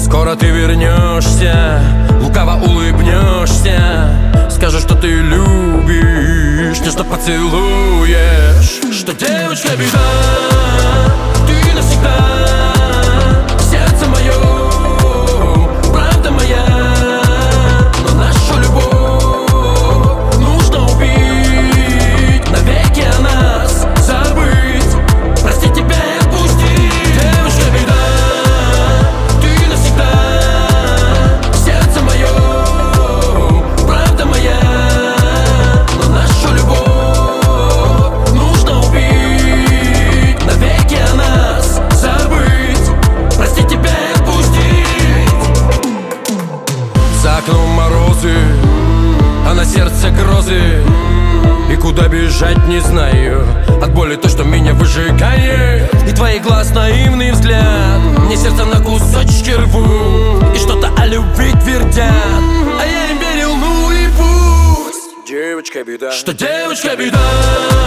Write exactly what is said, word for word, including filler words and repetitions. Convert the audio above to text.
Скоро ты вернешься, лукаво улыбнешься, скажешь, что ты любишь, нежно поцелуешь. Что девочка беда, ты навсегда в сердце моем, правда моя. Но нашу любовь нужно убить, навеки о нас забыть, простить тебя и отпустить. Девочка беда, ты навсегда в сердце моем, правда моя. Но нашу любовь нужно убить, навеки о нас забыть, простить тебя и отпустить. За окном морозы, а на сердце грозы, и куда бежать не знаю от боли, то, что меня выжигает. И твоих глаз наивный взгляд мне сердце на кусочки рвут, и что-то о любви твердят, а я им верил, ну и пусть. Девочка беда, что девочка беда.